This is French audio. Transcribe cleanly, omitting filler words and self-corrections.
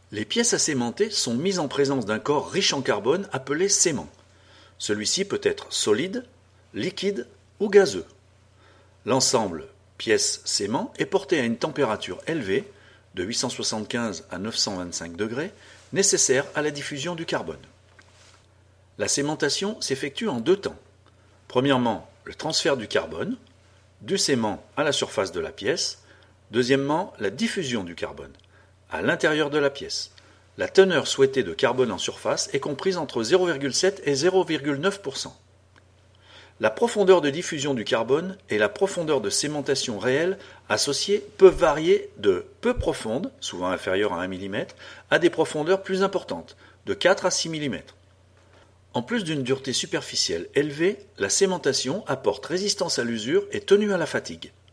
Les pièces à sémenter sont mises en présence d'un corps riche en carbone appelé sément. Celui-ci peut être solide, liquide ou gazeux. L'ensemble pièce-sément est porté à une température élevée, de 875 à 925 degrés, nécessaire à la diffusion du carbone. La sémentation s'effectue en deux temps. Premièrement, le transfert du carbone, du sément à la surface de la pièce. Deuxièmement, la diffusion du carbone, à l'intérieur de la pièce. La teneur souhaitée de carbone en surface est comprise entre 0,7 et 0,9%. La profondeur de diffusion du carbone et la profondeur de sémentation réelle associées peuvent varier de peu profondes, souvent inférieures à 1 mm, à des profondeurs plus importantes, de 4 à 6 mm. En plus d'une dureté superficielle élevée, la sémentation apporte résistance à l'usure et tenue à la fatigue.